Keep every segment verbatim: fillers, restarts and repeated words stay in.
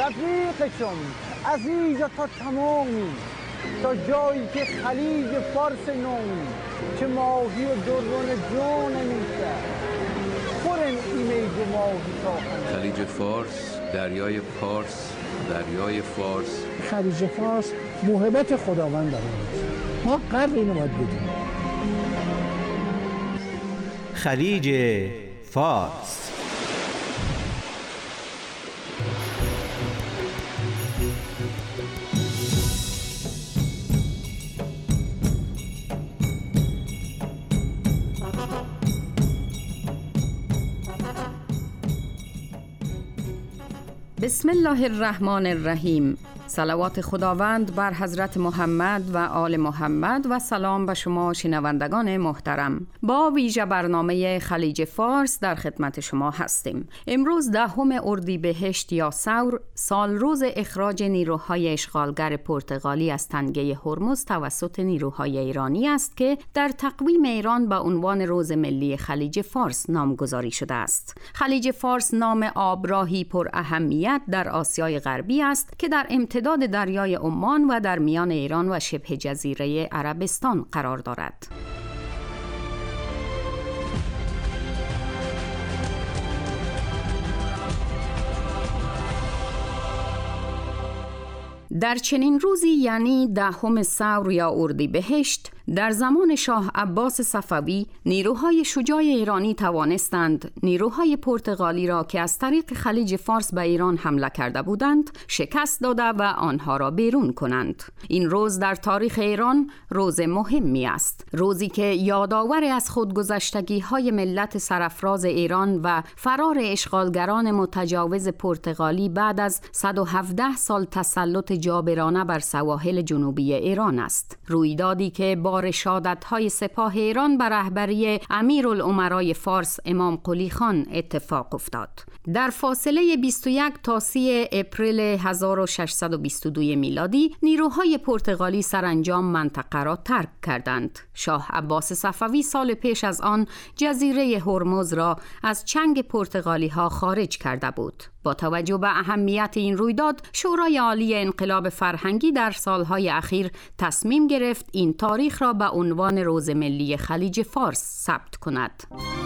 رفیقشم از اینجا تا تمامی، تا جایی که خلیج فارس نومی، که ماهی و درون جان میشه خورن ایمیج ماهی تا خلیج فارس، دریای پارس، دریای فارس. خلیج فارس موهبت خداوند داره، ما قدر اینو باید بدونیم. خلیج فارس. بسم الله الرحمن الرحیم. صلوات خداوند بر حضرت محمد و آل محمد و سلام به شما شنوندگان محترم. با ویژه برنامه خلیج فارس در خدمت شما هستیم. امروز دهم اردیبهشت یا ثور، سال روز اخراج نیروهای اشغالگر پرتغالی از تنگه هرمز توسط نیروهای ایرانی است که در تقویم ایران به عنوان روز ملی خلیج فارس نامگذاری شده است. خلیج فارس نام آبراهی پر اهمیت در آسیای غربی است که در امتداد دریای عمان و در میان ایران و شبه جزیره عربستان قرار دارد. در چنین روزی یعنی دهم ثور یا اردیبهشت، در زمان شاه عباس صفوی نیروهای شجاع ایرانی توانستند نیروهای پرتغالی را که از طریق خلیج فارس به ایران حمله کرده بودند شکست داده و آنها را بیرون کنند. این روز در تاریخ ایران روز مهمی است، روزی که یادآور از خودگذشتگی های ملت سرافراز ایران و فرار اشغالگران متجاوز پرتغالی بعد از صد و هفده سال تسلط جابرانه بر سواحل جنوبی ایران است. رویدادی که با رشادت‌های سپاه ایران بر رهبری امیرالامرای فارس امام قلی خان اتفاق افتاد. در فاصله بیست و یک تا سی اپریل هزار و ششصد و بیست و دو میلادی نیروهای پرتغالی سرانجام منطقه را ترک کردند. شاه عباس صفوی سال پیش از آن جزیره هرمز را از چنگ پرتغالی ها خارج کرده بود. با توجه به اهمیت این رویداد، شورای عالی انقلاب فرهنگی در سالهای اخیر تصمیم گرفت این تاریخ را به عنوان روز ملی خلیج فارس ثبت کند.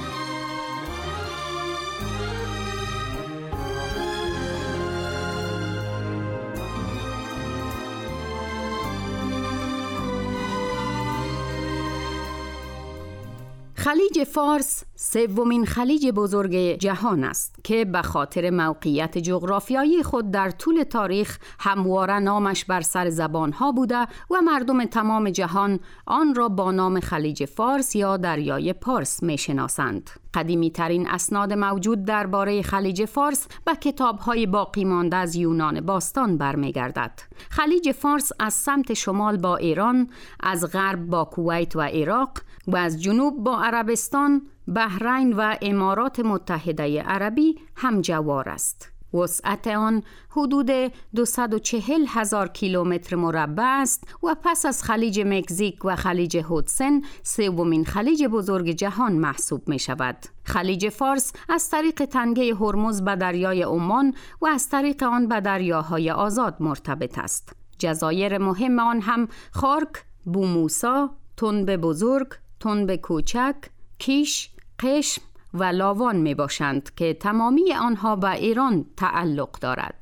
خلیج فارس سومین خلیج بزرگ جهان است که به خاطر موقعیت جغرافیایی خود در طول تاریخ همواره نامش بر سر زبانها بوده و مردم تمام جهان آن را با نام خلیج فارس یا دریای پارس می‌شناسند. قدیمی ترین اسناد موجود درباره خلیج فارس به کتاب‌های باقی مانده از یونان باستان برمیگردد. خلیج فارس از سمت شمال با ایران، از غرب با کویت و عراق و از جنوب با عربستان، بحرین و امارات متحده عربی همجوار است. وسعت آن حدود دویست و چهل هزار کیلومتر مربع است و پس از خلیج مکزیک و خلیج هودسن سومین خلیج بزرگ جهان محسوب می شود. خلیج فارس از طریق تنگه هرمز به دریای عمان و از طریق آن به دریاهای آزاد مرتبط است. جزایر مهم آن هم خارک، بوموسا، تنب بزرگ، تنب کوچک، کیش، قشم و لاوان می باشند که تمامی آنها به ایران تعلق دارد.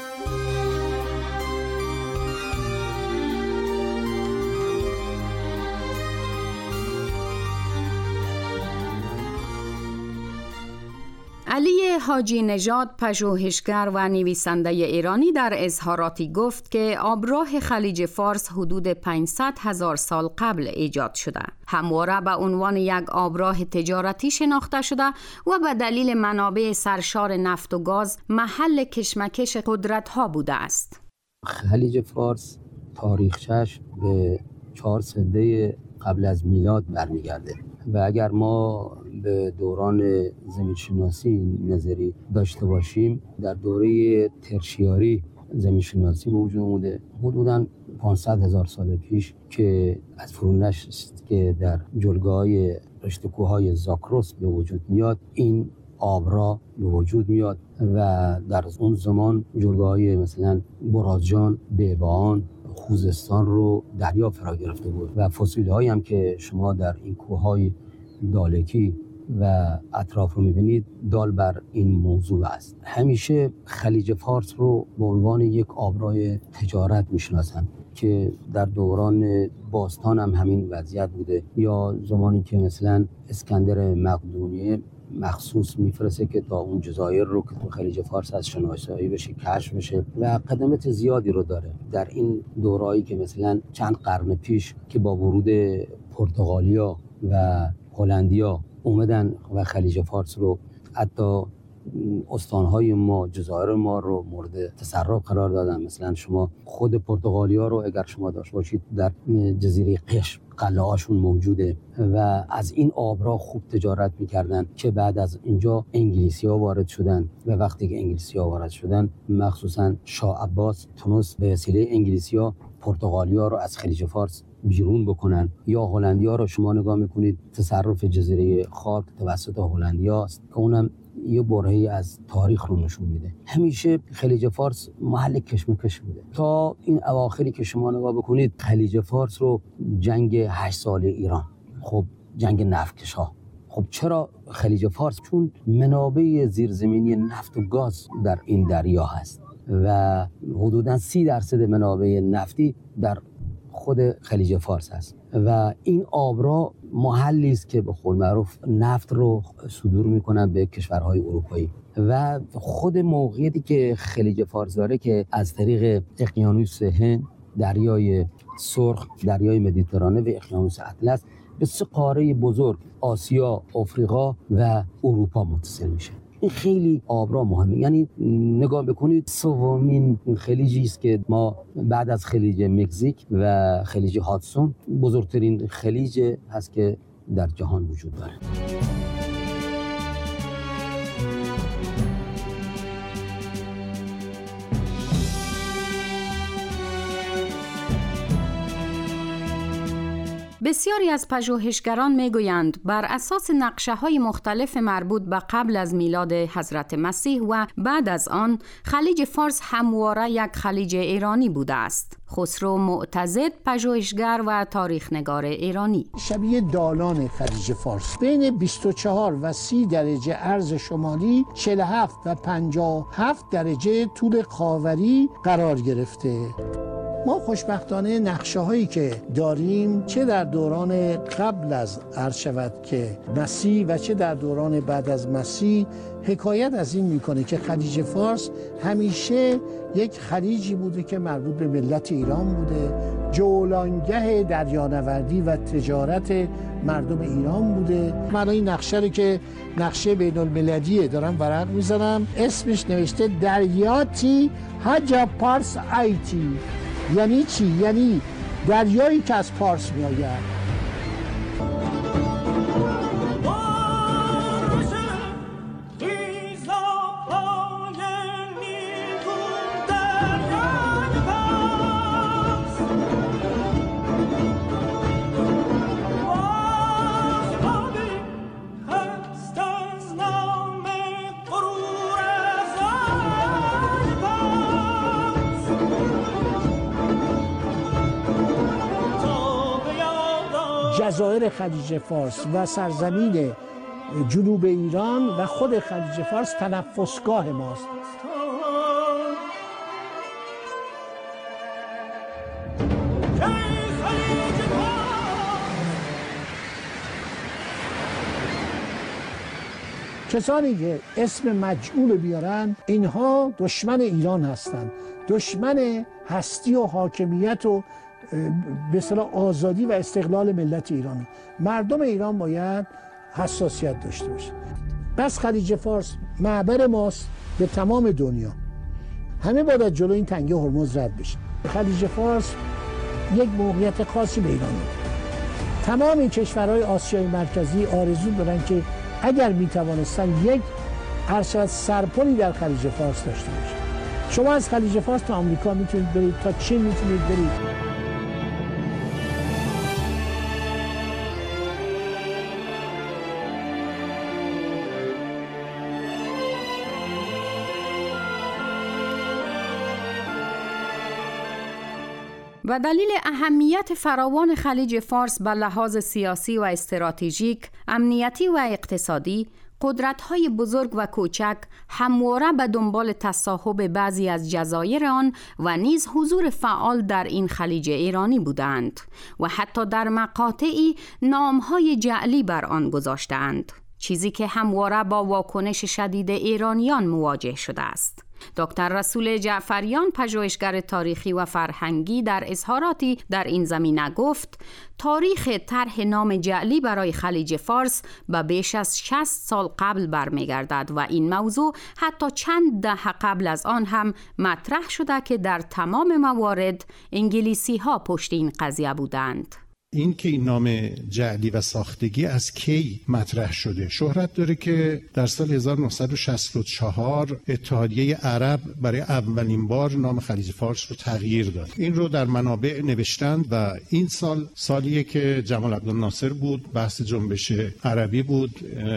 علی حاجی نژاد، پژوهشگر و نویسنده ایرانی، در اظهاراتی گفت که آبراه خلیج فارس حدود پانصد هزار سال قبل ایجاد شده. همواره به عنوان یک آبراه تجارتی شناخته شده و به دلیل منابع سرشار نفت و گاز محل کشمکش قدرت‌ها بوده است. خلیج فارس تاریخچه‌اش به چهار سده قبل از میلاد برمیگرده و اگر ما به دوران زمینشناسی نظری داشته باشیم، در دوره ترشیاری زمینشناسی به وجود اومده حدوداً پانصد هزار سال پیش که از فرونشت که در جلگه‌های رشته کوههای زاکروس به وجود میاد. این آبرا به وجود میاد و در اون زمان جلگه‌های مثلا برازجان، بیبان، خوزستان رو دریا فرا گرفته بود و فسیل‌هایی هم که شما در این کوههای دالکی و اطراف رو میبینید دال بر این موضوع است. همیشه خلیج فارس رو به عنوان یک آبراه تجارت میشناسن که در دوران باستان هم همین وضعیت بوده، یا زمانی که مثلا اسکندر مقدونیه مخصوص میفرسته که تا اون جزایر رو که تو خلیج فارس از شناسایی بشه، کشف بشه و قدمت زیادی رو داره. در این دورایی که مثلا چند قرن پیش که با ورود پرتغالیا و هلندیا اومدن و خلیج فارس رو، حتی استانهای ما، جزایر ما رو مورد تصرف قرار دادن. مثلا شما خود پرتغالیا رو اگر شما داشت باشید در جزیره قشم قلعه‌هاشون موجوده و از این آبراه خوب تجارت میکردن که بعد از اینجا انگلیسی‌ها وارد شدن و وقتی که انگلیسی‌ها وارد شدن مخصوصا شاه عباس تونست به وسیله انگلیسی‌ها پرتغالیا رو از خلیج فارس بیرون بکنن. یا هلندیا رو شما نگاه میکنید، تصرف جزیره خاک توسط هلندیا است که اونم یه برهه‌ای از تاریخ رو نشون میده. همیشه خلیج فارس محل کشمکش بوده تا این اواخری که شما نگاه بکنید خلیج فارس رو جنگ هشت ساله ایران، خب جنگ نفتکش‌ها. خب چرا خلیج فارس؟ چون منابع زیرزمینی نفت و گاز در این دریا هست و حدوداً سی درصد منابع نفتی در خود خلیج فارس هست و این آبراه محلی است که به قول معروف نفت رو صدور میکنن به کشورهای اروپایی و خود موقعیتی که خلیج فارس داره که از طریق اقیانوس هند، دریای سرخ، دریای مدیترانه و اقیانوس اطلس به سه قاره بزرگ آسیا، آفریقا و اروپا متصل میشه. این خیلی آبراه مهمه. یعنی نگاه بکنید سومین خلیجی است که ما بعد از خلیج مکزیک و خلیج هادسون بزرگترین خلیج هست که در جهان وجود داره. بسیاری از پژوهشگران میگویند بر اساس نقشه‌های مختلف مربوط به قبل از میلاد حضرت مسیح و بعد از آن خلیج فارس همواره یک خلیج ایرانی بوده است. خسرو معتضد، پژوهشگر و تاریخ‌نگار ایرانی: شبیه دالان خلیج فارس بین بیست و چهار و سی درجه عرض شمالی، چهل و هفت و پنجاه و هفت درجه طول خاوری قرار گرفته. ما خوشبختانه نقشه هایی که داریم، چه در دوران قبل از عرض شود که مسیح و چه در دوران بعد از مسیح، حکایت از این میکنه که خلیج فارس همیشه یک خلیجی بوده که مربوط به ملت ایران بوده، جولانگه دریانوردی و تجارت مردم ایران بوده. من این نقشه رو که نقشه بین المللیه دارم ورق میزنم، اسمش نوشته دریاتی حجا پارس آیتی. یعنی چی؟ یعنی دریایی که از پارس می آید. جزایر خلیج فارس و سرزمین جنوب ایران و خود خلیج فارس تنفسگاه ماست. کسانی که اسم مجعول بیارن، اینها دشمن ایران هستند، دشمن هستی و حاکمیت و به اصطلاح آزادی و استقلال ملت ایرانی. مردم ایران باید حساسیت داشته باشه. بس خلیج فارس معبر ماست به تمام دنیا. همه باید از جلو این تنگه هرمز رد بشه. خلیج فارس یک موقعیت خاصی به ایران داره. تمام این کشورهای آسیای مرکزی آرزو دارن که اگر میتوانستن یک ارشد سرپلی در خلیج فارس داشته باشه. شما از خلیج فارس تا آمریکا میتونید برید، تا چین میتونید برید. و دلیل اهمیت فراوان خلیج فارس به لحاظ سیاسی و استراتژیک، امنیتی و اقتصادی، قدرت‌های بزرگ و کوچک همواره به دنبال تصاحب بعضی از جزایر آن و نیز حضور فعال در این خلیج ایرانی بودند و حتی در مقاطعی نام‌های جعلی بر آن گذاشتند، چیزی که همواره با واکنش شدید ایرانیان مواجه شده است. دکتر رسول جعفریان، پژوهشگر تاریخی و فرهنگی، در اظهاراتی در این زمینه گفت تاریخ طرح نام جعلی برای خلیج فارس به بیش از شصت سال قبل برمیگردد و این موضوع حتی چند دهه قبل از آن هم مطرح شده که در تمام موارد انگلیسی ها پشت این قضیه بودند. این که این نام جعلی و ساختگی از کی مطرح شده؟ شهرت داره که در سال هزار و نهصد و شصت و چهار اتحادیه عرب برای اولین بار نام خلیج فارس رو تغییر داد. این رو در منابع نوشتند و این سال سالیه که جمال عبدالناصر بود، بحث جنبش عربی بود،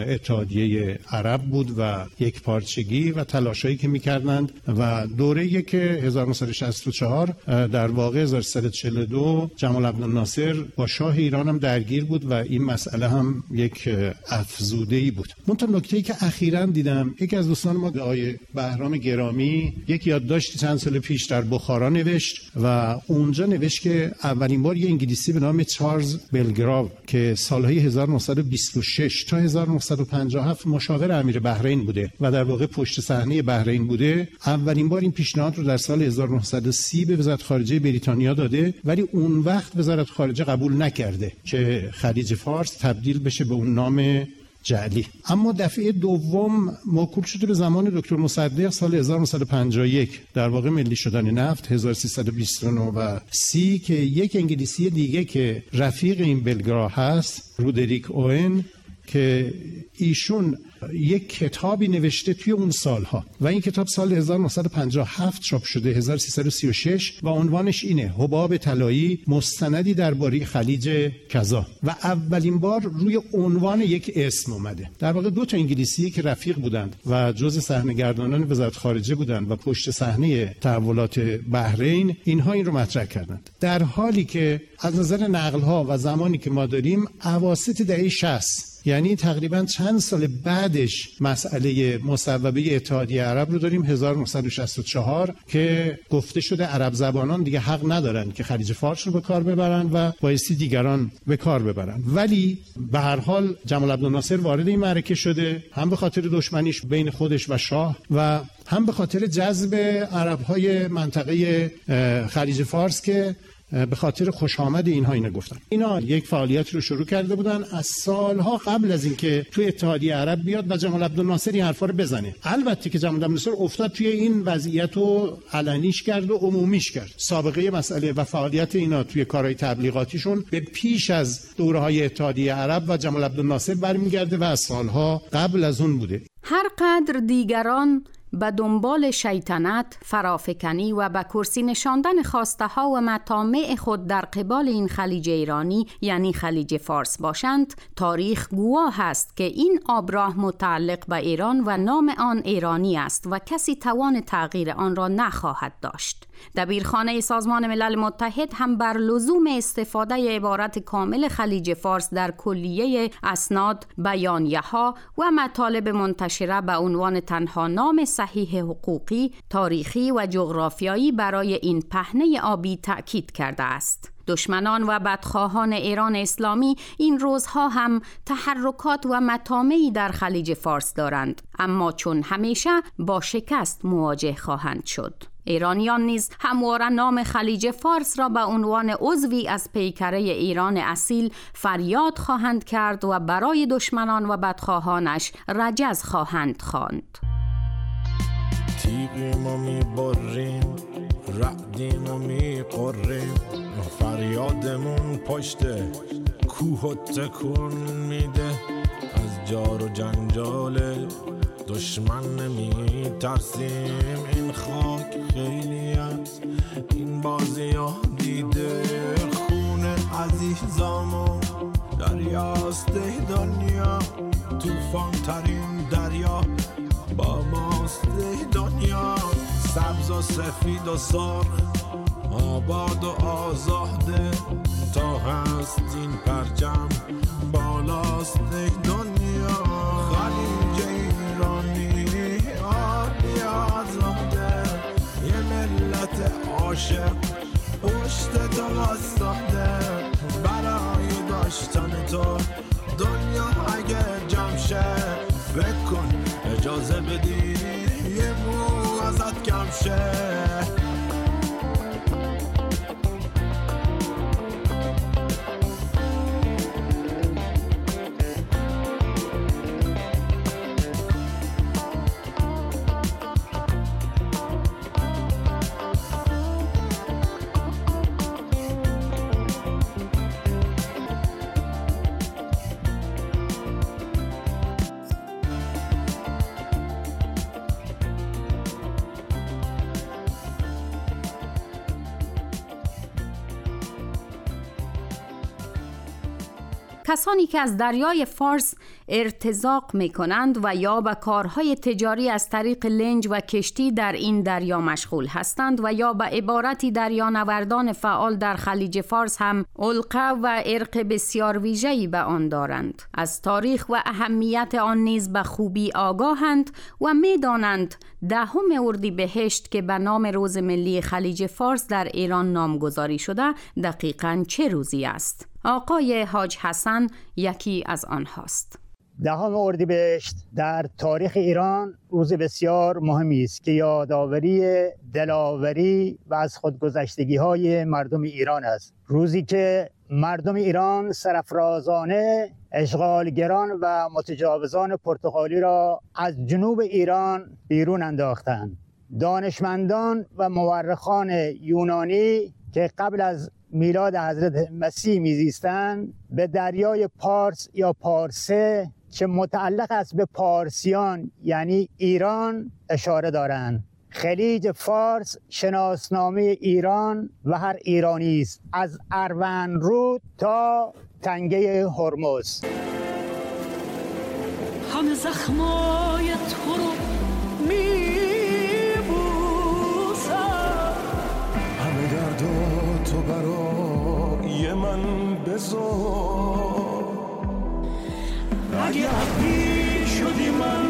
اتحادیه عرب بود و یک پارچگی و تلاشایی که میکردند و دوره‌ای که هزار و نهصد و شصت و چهار در واقع هزار و سیصد و چهل و دو جمال عبدالناصر با شاه ایران هم درگیر بود و این مسئله هم یک افزوده‌ای بود. منتها نکته‌ای که اخیراً دیدم، یکی از دوستان ما آقای بهرام گرامی یک یادداشتی چند سال پیش در بخارا نوشت و اونجا نوشت که اولین بار یه انگلیسی به نام چارلز بلگراو که سالهای هزار و نهصد و بیست و شش تا هزار و نهصد و پنجاه و هفت مشاور امیر بحرین بوده و در واقع پشت صحنه بحرین بوده، اولین بار این پیشنهاد رو در سال هزار و نهصد و سی به وزارت خارجه بریتانیا داده، ولی اون وقت وزارت خارجه قبول نکرده که خلیج فارس تبدیل بشه به اون نام جعلی. اما دفعه دوم موکول شده به زمان دکتر مصدق سال هزار و نهصد و پنجاه و یک، در واقع ملی شدن نفت هزار و سیصد و بیست و نه و سی، که یک انگلیسی دیگه که رفیق این بلگرا هست، رودریک اوین، که ایشون یک کتابی نوشته توی اون سالها و این کتاب سال هزار و نهصد و پنجاه و هفت چاپ شده، هزار و سیصد و سی و شش، و عنوانش اینه: حباب طلایی، مستندی درباره خلیج کذا، و اولین بار روی عنوان یک اسم اومده. در واقع دو تا انگلیسی که رفیق بودند و جزء صحنه‌گردانان وزارت خارجه بودند و پشت صحنه تحولات بحرین، اینها این رو مطرح کردند، در حالی که از نظر نقل‌ها و زمانی که ما داریم اواسط دهه شصت، یعنی تقریبا چند سال بعدش، مسئله مصوبه اتحادیه عرب رو داریم، هزار و نهصد و شصت و چهار، که گفته شده عرب زبانان دیگه حق ندارن که خلیج فارس رو به کار ببرن و بایستی دیگران به کار ببرن. ولی به هر حال جمال عبدالناصر وارد این معرکه شده، هم به خاطر دشمنیش بین خودش و شاه و هم به خاطر جذب عرب‌های منطقه خلیج فارس که به خاطر خوش آمد اینها اینو گفتن. اینا یک فعالیت رو شروع کرده بودن از سالها قبل از اینکه توی اتحادیه عرب بیاد و جمال عبدالناصر این حرفا رو بزنه. البته که جمال عبدالناصر افتاد توی این وضعیت و علنیش کرد و عمومیش کرد. سابقه مسئله و فعالیت اینا توی کارهای تبلیغاتیشون به پیش از دوره‌های اتحادیه عرب و جمال عبدالناصر برمیگرده و از سالها قبل از اون بوده. هر قدر دیگران به دنبال شیطنت، فرافکنی و به کرسی نشاندن خواسته ها و مطامع خود در قبال این خلیج ایرانی یعنی خلیج فارس باشند، تاریخ گواه است که این آبراه متعلق به ایران و نام آن ایرانی است و کسی توان تغییر آن را نخواهد داشت. دبیرخانه سازمان ملل متحد هم بر لزوم استفاده عبارت کامل خلیج فارس در کلیه اسناد، بیانیه‌ها و مطالب منتشره به عنوان تنها نام صحیح حقوقی، تاریخی و جغرافیایی برای این پهنه آبی تأکید کرده است. دشمنان و بدخواهان ایران اسلامی این روزها هم تحرکات و مطامعی در خلیج فارس دارند، اما چون همیشه با شکست مواجه خواهند شد. ایرانیان نیز همواره نام خلیج فارس را به عنوان عضوی از پیکره ایران اصیل فریاد خواهند کرد و برای دشمنان و بدخواهانش رجز خواهند خواند. تیغیم و می بریم، رعدیم و می قریم، فریادمون پشت کوه و تکون میده. از جار و جنجال دشمن نمی ترسیم، این خاک خیلی از این بازی ها دیده. خون عزیزامون دریاست دنیا، توفان ترین دریا با ماست دنیا. سبز و سفید و سرخ آباد و آزاده تا هست این پرچم بالاست یک دنیا خلیج ایرانی آبی آزاده یه ملت عاشق پشت تو واسطاده برای داشتن تو دنیا اگه جمع شه فکر کن اجازه بدی یه مو ازت کم شه کسانی که از دریای فارس ارتزاق می کنند و یا به کارهای تجاری از طریق لنج و کشتی در این دریا مشغول هستند و یا به عبارتی دریانوردان فعال در خلیج فارس هم علقه و ارق بسیار ویژه‌ای به آن دارند. از تاریخ و اهمیت آن نیز به خوبی آگاهند و می دانند دهم اردیبهشت که به نام روز ملی خلیج فارس در ایران نامگذاری شده دقیقاً چه روزی است. آقای حاج حسن یکی از آنهاست. دهم اردیبهشت در تاریخ ایران روز بسیار مهمی است که یادآوری دلاوری و از خودگذشتگی های مردم ایران است. روزی که مردم ایران سرافرازانه اشغالگران و متجاوزان پرتغالی را از جنوب ایران بیرون انداختند. دانشمندان و مورخان یونانی که قبل از میلاد حضرت مسیح میزیستند به دریای پارس یا پارسه که متعلق است به پارسیان یعنی ایران اشاره دارند. خلیج فارس شناسنامه ایران و هر ایرانی است، از اروندرود تا تنگه هرمز. همه زخمای تو رو میبوسم، همه دردا تو برای من بذار، اگه عبی شدی من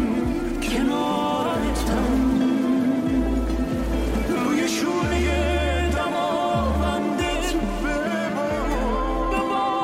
کنارتم، روی شونه دماوندت ببار،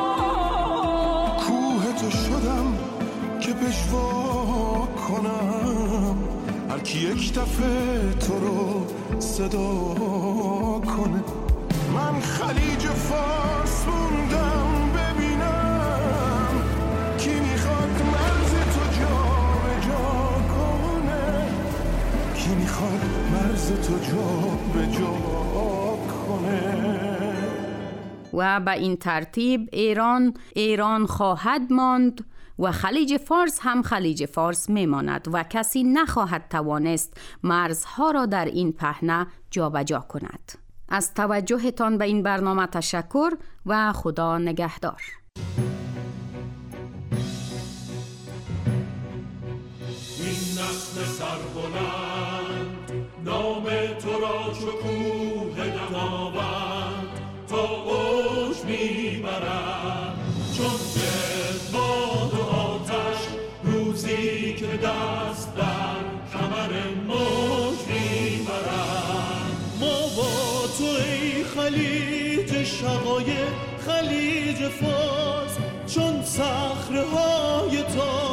کوه تو شدم که پشوا کنم، هر کی یک دفعه تو رو صدا کنه. من خلیج فارس موندم ببینم کی میخواد مرز تو جا به جا کنه، کی میخواد مرز تو جا به جا کنه. و به این ترتیب ایران ایران خواهد ماند و خلیج فارس هم خلیج فارس میماند و کسی نخواهد توانست مرزها را در این پهنه جابجا کند. از توجهتان به این برنامه تشکر و خدا نگهدار. این نسل سربلند نام تو را چو کوه دماوند تا اوج میبرد، چون باد و آتش روزی که دست در کمر موج میبرد. ما با تو ای خلیج شقایق خلیج فارس، چون صخره های تا